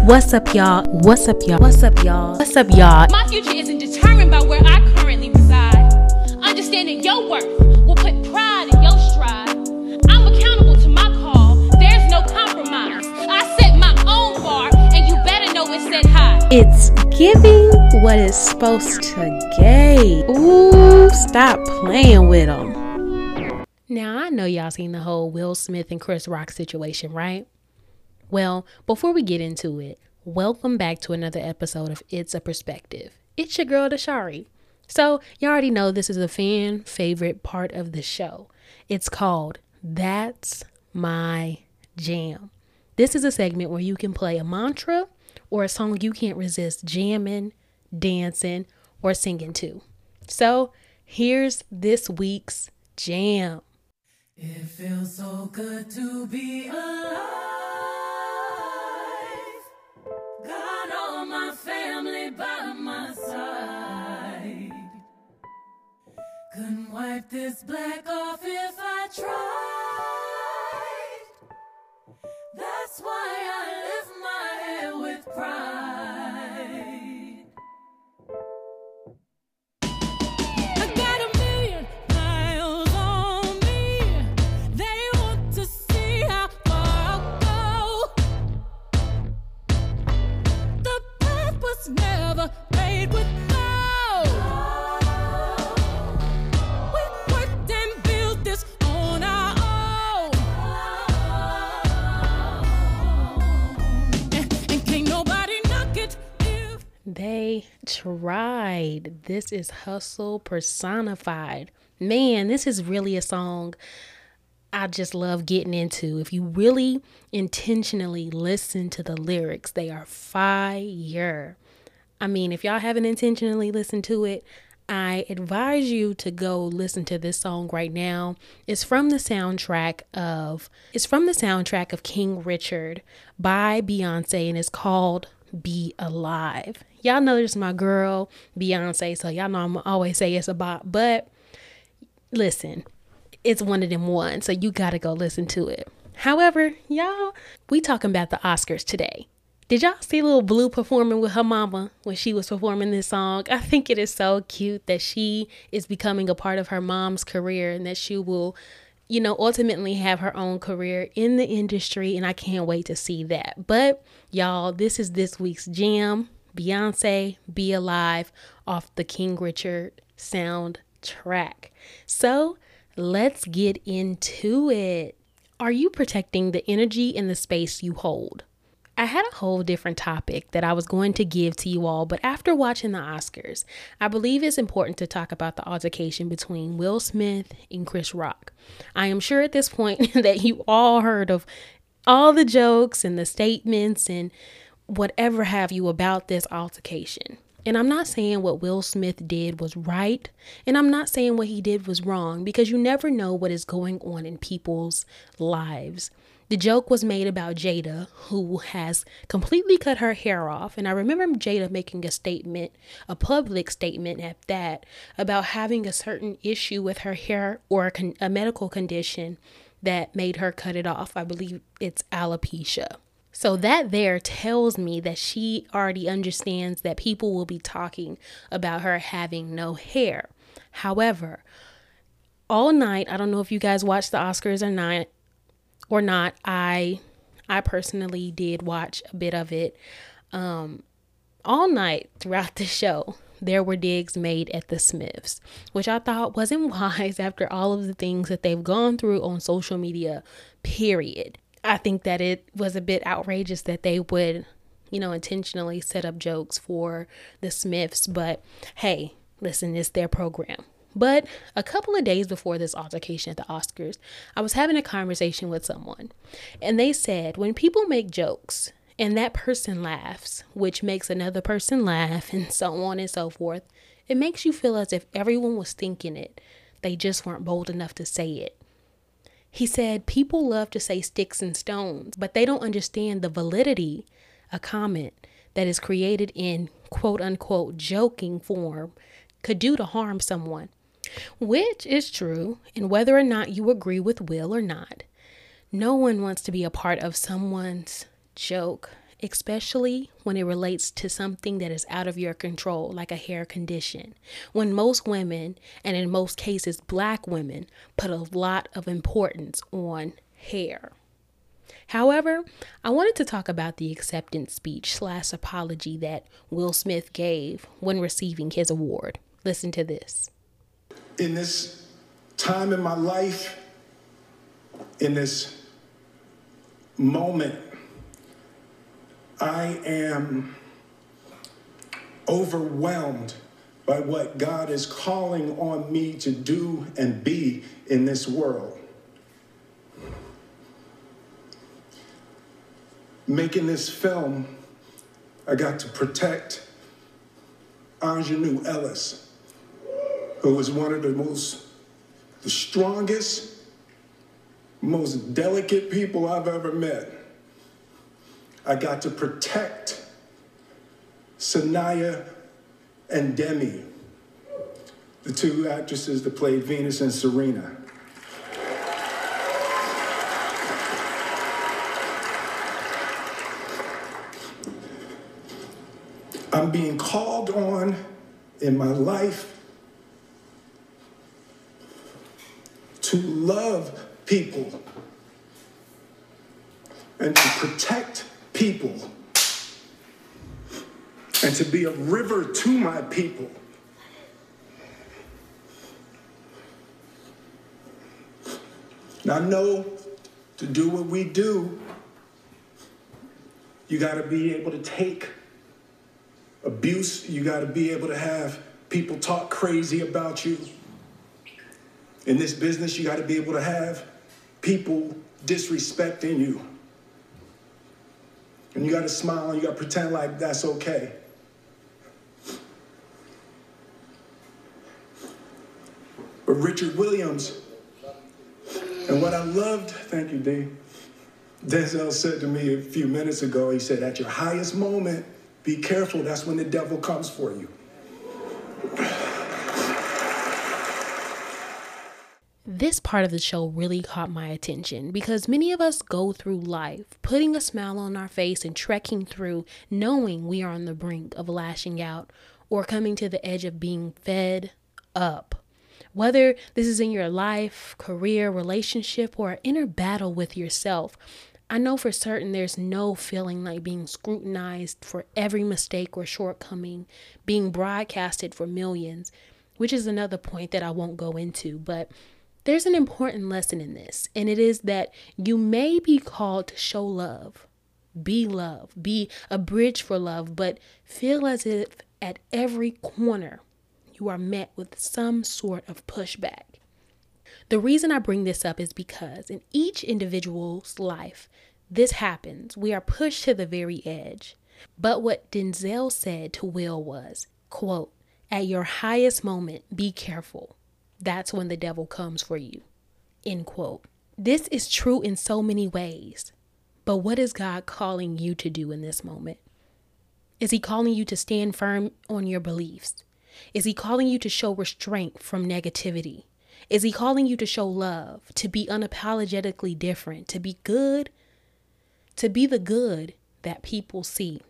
What's up, y'all? What's up, y'all? What's up, y'all? What's up, y'all? My future isn't determined by where I currently reside. Understanding your worth will put pride in your stride. I'm accountable to my call. There's no compromise. I set my own bar, and you better know it's set high. It's giving what it's supposed to give. Ooh, stop playing with them. Now, I know y'all seen the whole Will Smith and Chris Rock situation, right? Well, before we get into it, welcome back to another episode of It's a Perspective. It's your girl, Dashari. So, you already know this is a fan favorite part of the show. It's called That's My Jam. This is a segment where you can play a mantra or a song you can't resist jamming, dancing, or singing to. So, here's this week's jam. It feels so good to be alive. Got all my family by my side. Couldn't wipe this black off if I tried. That's why I lift my head with pride. I got a million miles on me. They want to see how far I'll go. The path was never made with love. We worked and built this on our own. And can't nobody knock it if They tried. This is hustle personified. Man, this is really a song I just love getting into. If you really intentionally listen to the lyrics, they are fire. I mean, if y'all haven't intentionally listened to it, I advise you to go listen to this song right now. It's from the soundtrack of King Richard by Beyonce, and it's called Be Alive. Y'all know this is my girl, Beyonce, so y'all know I'm always say it's a bop, but listen, it's one of them ones, so you gotta go listen to it. However, y'all, we talking about the Oscars today. Did y'all see Lil Blue performing with her mama when she was performing this song? I think it is so cute that she is becoming a part of her mom's career and that she will, ultimately have her own career in the industry. And I can't wait to see that. But y'all, this is this week's jam. Beyonce, Be Alive off the King Richard soundtrack. So let's get into it. Are you protecting the energy and the space you hold? I had a whole different topic that I was going to give to you all, but after watching the Oscars, I believe it's important to talk about the altercation between Will Smith and Chris Rock. I am sure at this point that you all heard of all the jokes and the statements and whatever have you about this altercation. And I'm not saying what Will Smith did was right, and I'm not saying what he did was wrong, because you never know what is going on in people's lives. The joke was made about Jada, who has completely cut her hair off. And I remember Jada making a statement, a public statement at that, about having a certain issue with her hair or a medical condition that made her cut it off. I believe it's alopecia. So that there tells me that she already understands that people will be talking about her having no hair. However, all night, I don't know if you guys watched the Oscars or not. I personally did watch a bit of it. All night throughout the show, there were digs made at the Smiths, which I thought wasn't wise after all of the things that they've gone through on social media, period. I think that it was a bit outrageous that they would, intentionally set up jokes for the Smiths. But hey, listen, it's their program. But a couple of days before this altercation at the Oscars, I was having a conversation with someone, and they said when people make jokes and that person laughs, which makes another person laugh and so on and so forth, it makes you feel as if everyone was thinking it. They just weren't bold enough to say it. He said people love to say sticks and stones, but they don't understand the validity a comment that is created in quote unquote joking form could do to harm someone. Which is true, and whether or not you agree with Will or not, no one wants to be a part of someone's joke especially when it relates to something that is out of your control, like a hair condition. When most women, and in most cases Black women, put a lot of importance on hair. However, I wanted to talk about the acceptance speech / apology that Will Smith gave when receiving his award. Listen to this. In this time in my life, in this moment, I am overwhelmed by what God is calling on me to do and be in this world. Making this film, I got to protect Aunjanue Ellis, who was one of the strongest, most delicate people I've ever met. I got to protect Sanaya and Demi, the two actresses that played Venus and Serena. I'm being called on in my life to love people and to protect people and to be a river to my people. Now, I know to do what we do, you got to be able to take abuse. You got to be able to have people talk crazy about you. In this business, you got to be able to have people disrespecting you. And you got to smile and you got to pretend like that's okay. But Richard Williams, and what I loved, thank you, D. Denzel said to me a few minutes ago, he said, at your highest moment, be careful, that's when the devil comes for you. This part of the show really caught my attention because many of us go through life putting a smile on our face and trekking through knowing we are on the brink of lashing out or coming to the edge of being fed up. Whether this is in your life, career, relationship, or an inner battle with yourself, I know for certain there's no feeling like being scrutinized for every mistake or shortcoming, being broadcasted for millions, which is another point that I won't go into, but there's an important lesson in this, and it is that you may be called to show love, be a bridge for love, but feel as if at every corner you are met with some sort of pushback. The reason I bring this up is because in each individual's life, this happens. We are pushed to the very edge. But what Denzel said to Will was, quote, at your highest moment, be careful. That's when the devil comes for you, end quote. This is true in so many ways. But what is God calling you to do in this moment? Is he calling you to stand firm on your beliefs? Is he calling you to show restraint from negativity? Is he calling you to show love, to be unapologetically different, to be good, to be the good that people see?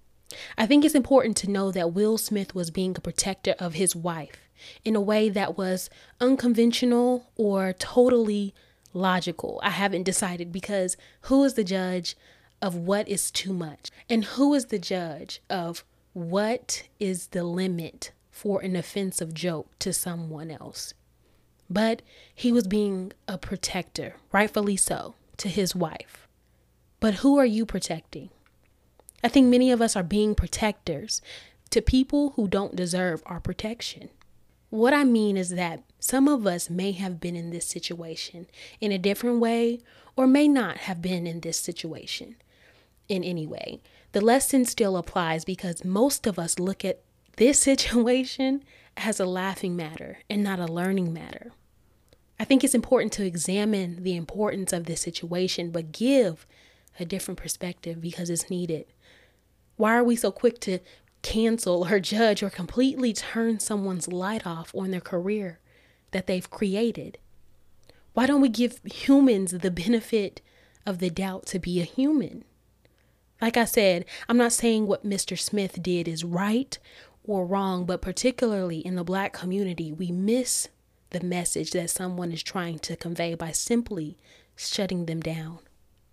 I think it's important to know that Will Smith was being a protector of his wife in a way that was unconventional or totally logical. I haven't decided because who is the judge of what is too much? And who is the judge of what is the limit for an offensive joke to someone else? But he was being a protector, rightfully so, to his wife. But who are you protecting? I think many of us are being protectors to people who don't deserve our protection. What I mean is that some of us may have been in this situation in a different way or may not have been in this situation in any way. The lesson still applies because most of us look at this situation as a laughing matter and not a learning matter. I think it's important to examine the importance of this situation, but give a different perspective because it's needed. Why are we so quick to cancel or judge or completely turn someone's light off on their career that they've created? Why don't we give humans the benefit of the doubt to be a human? Like I said, I'm not saying what Mr. Smith did is right or wrong, but particularly in the Black community, we miss the message that someone is trying to convey by simply shutting them down.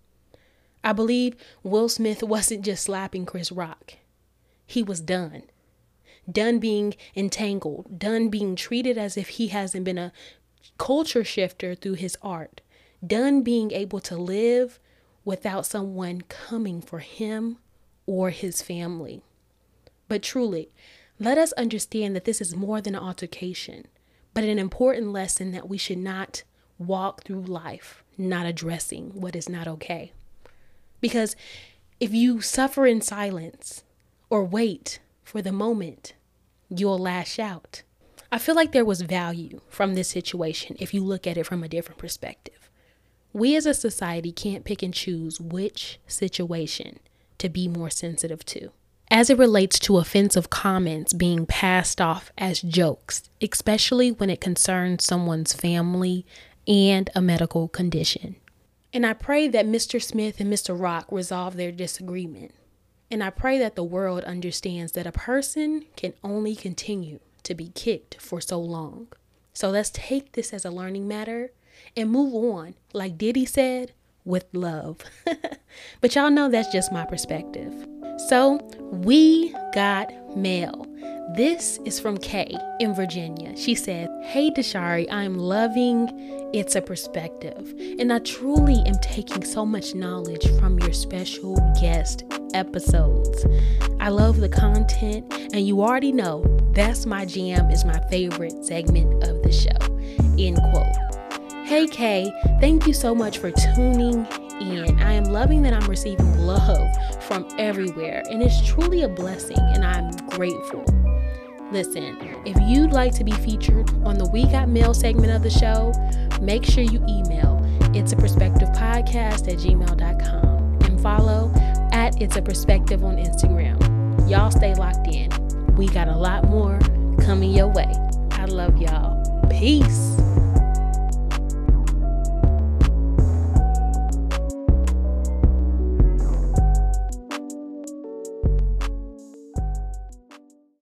I believe Will Smith wasn't just slapping Chris Rock. He was done. Done being entangled. Done being treated as if he hasn't been a culture shifter through his art. Done being able to live without someone coming for him or his family. But truly, let us understand that this is more than an altercation, but an important lesson that we should not walk through life not addressing what is not okay. Because if you suffer in silence or wait for the moment, you'll lash out. I feel like there was value from this situation if you look at it from a different perspective. We as a society can't pick and choose which situation to be more sensitive to, as it relates to offensive comments being passed off as jokes, especially when it concerns someone's family and a medical condition. And I pray that Mr. Smith and Mr. Rock resolve their disagreement. And I pray that the world understands that a person can only continue to be kicked for so long. So let's take this as a learning matter and move on, like Diddy said, with love. But y'all know that's just my perspective. So we got mail. This is from Kay in Virginia. She said, "Hey Deshari, I'm loving It's a Perspective, and I truly am taking so much knowledge from your special guest episodes. I love the content, and you already know that's my jam, is my favorite segment of the show." End quote. Hey Kay, thank you so much for tuning in. I am loving that I'm receiving love from everywhere, and it's truly a blessing, and I'm grateful. Listen, if you'd like to be featured on the We Got Mail segment of the show, make sure you email itsaperspectivepodcast@gmail.com and follow @itsaperspective on Instagram. Y'all stay locked in. We got a lot more coming your way. I love y'all. Peace.